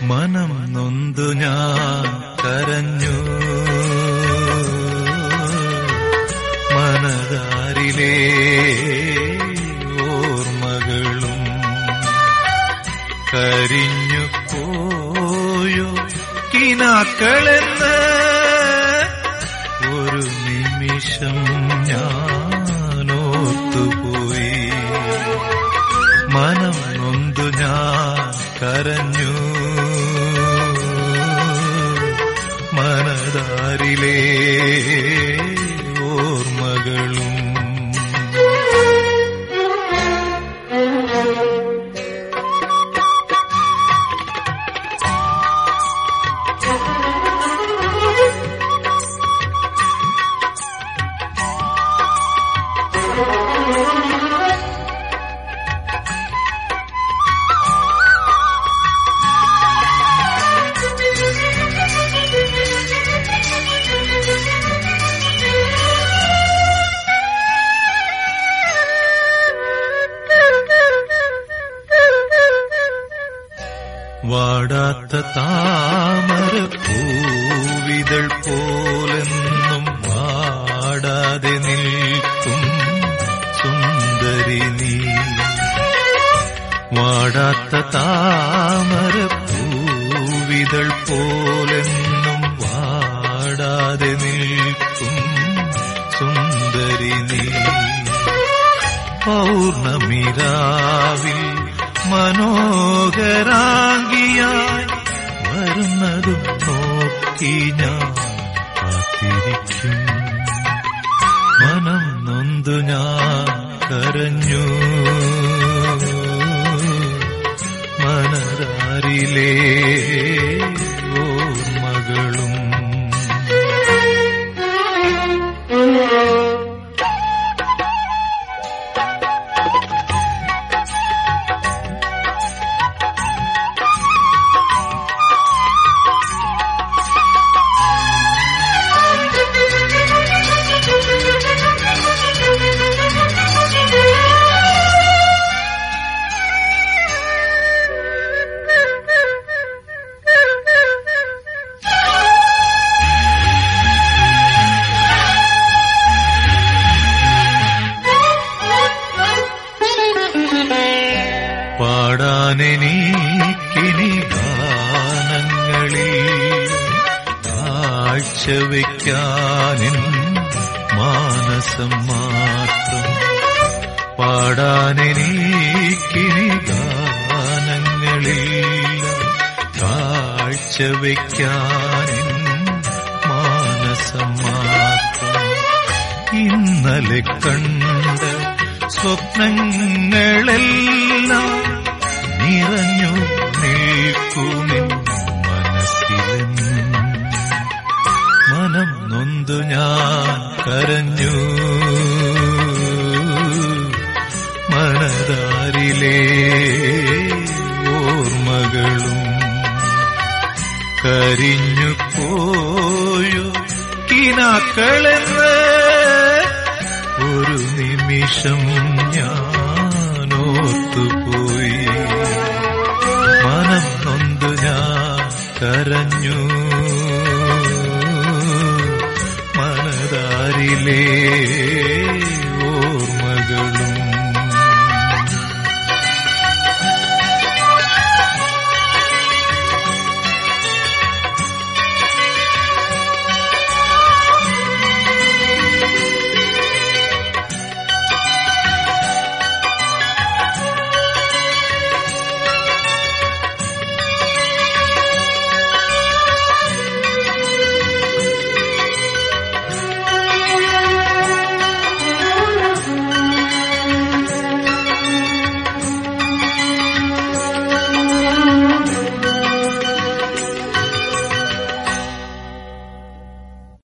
മനം നൊന്തു ഞാൻ കരഞ്ഞു, മനതാരിലെ ഓർമ്മകളും കരിഞ്ഞു പോയോ കിനാക്കളെന്ന് ഒരു നിമിഷം ഞാനോർത്തുപോയി. മനം നൊന്തു ഞാൻ കരഞ്ഞു, മനതാരിലെ ഓർമ്മകളും വാടാത്ത താമര പൂവിതൾ പോലെന്നും വാടാതെ നിൽക്കും സുന്ദരി നീ. വാടാത്ത താമര പൂവിതൾ പോലെന്നും വാടാതെ നിൽക്കും സുന്ദരി നീ. പൗർണമിരാവിൽ മനോഹരാംഗിയായി വരുന്നതും നോക്കി ഞാൻ കാത്തിരിക്കും. മനം നൊന്തു ഞാൻ കരഞ്ഞു, മനതാരിലെ ഓർമ്മകളും പാടാനെനിക്കിനി ഗാനങ്ങളിൽ കാഴ്ചവെക്കാനും മാനസം മാത്രം. പാടാനെനിക്കിനി ഗാനങ്ങളിൽ കാഴ്ചവെക്കാനും മാനസം മാത്രം. ഇന്നലെ കണ്ട സ്വപ്നങ്ങളെല്ലാം നിറഞ്ഞു നിൽക്കുമെൻ മനസ്സിലെന്നും. മനം നൊന്തു ഞാൻ കരഞ്ഞു, മനതാരിലെ ഓർമ്മകളും കരിഞ്ഞു പോയോ കിനാക്കളെന്ന് ഒരു നിമിഷം ഞാനോർത്തുപോയി. മനം നൊന്തു ഞാൻ കരഞ്ഞു, മനതാരിലെ